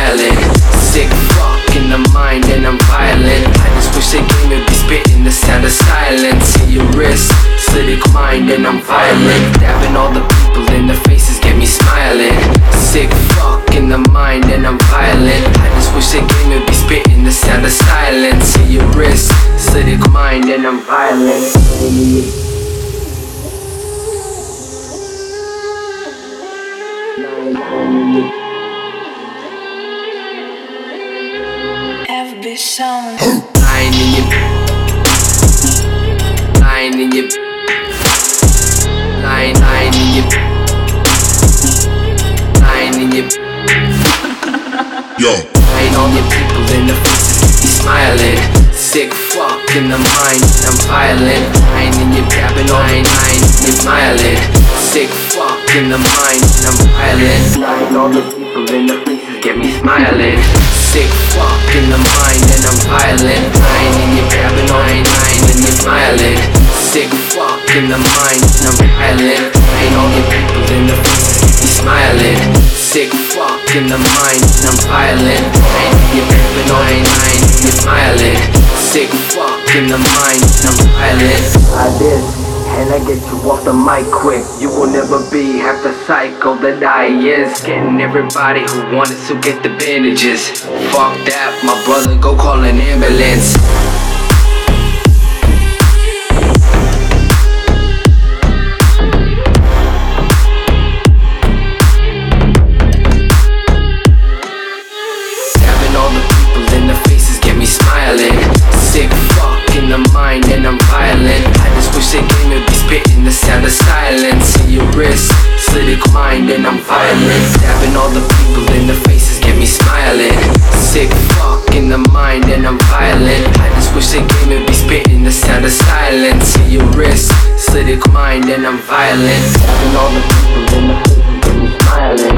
smiling. Sick fuck in the mind and I'm violent. I just wish they gave me be spitting the sound of silence. See your wrist, acidic mind and I'm violent. Dabbing all the people in the faces get me smiling. Sick fuck in the mind and I'm violent. I just wish they gave me be spitting the sound of silence. See your wrist, acidic mind and I'm violent. FB Sound. Lying in your, lying in your, lying in your, lying in your. Yo. Lying on your people in the faces, keep me smiling. Sick fuck in the mind, I'm violent. Lying in your dabbing, lying you're smiling. Sick fuck in the mind, I'm violent. Lying on the people in the faces, get me smiling. Sick fuck in the mind and I'm violent. Lying in your dabbing, lying and you're smiling. Sick fuck in the mind and I'm violent. Lying on the people in the faces, keep me smiling. Sick fuck in the mind and I'm violent. Lying in your dabbing, lying and you're smiling. Sick fuck in the mind and I'm violent. I did. And I get you off the mic quick. You will never be half the psycho that I is. Getting everybody who wanted to get the bandages. Fuck that, my brother, go call an ambulance. Stabbing all the people in the faces get me smiling. Sick fuck in the mind and I'm violent. I just wish they gave me be spitting the sound of silence. In your wrist, acidic mind and I'm violent. Stabbing all the people in the faces get me smiling. Sick fuck in the mind and I'm violent. I just wish they gave me be spitting the sound of silence. In your wrist, acidic mind and I'm violent. Stabbing all the people in the faces get me smiling.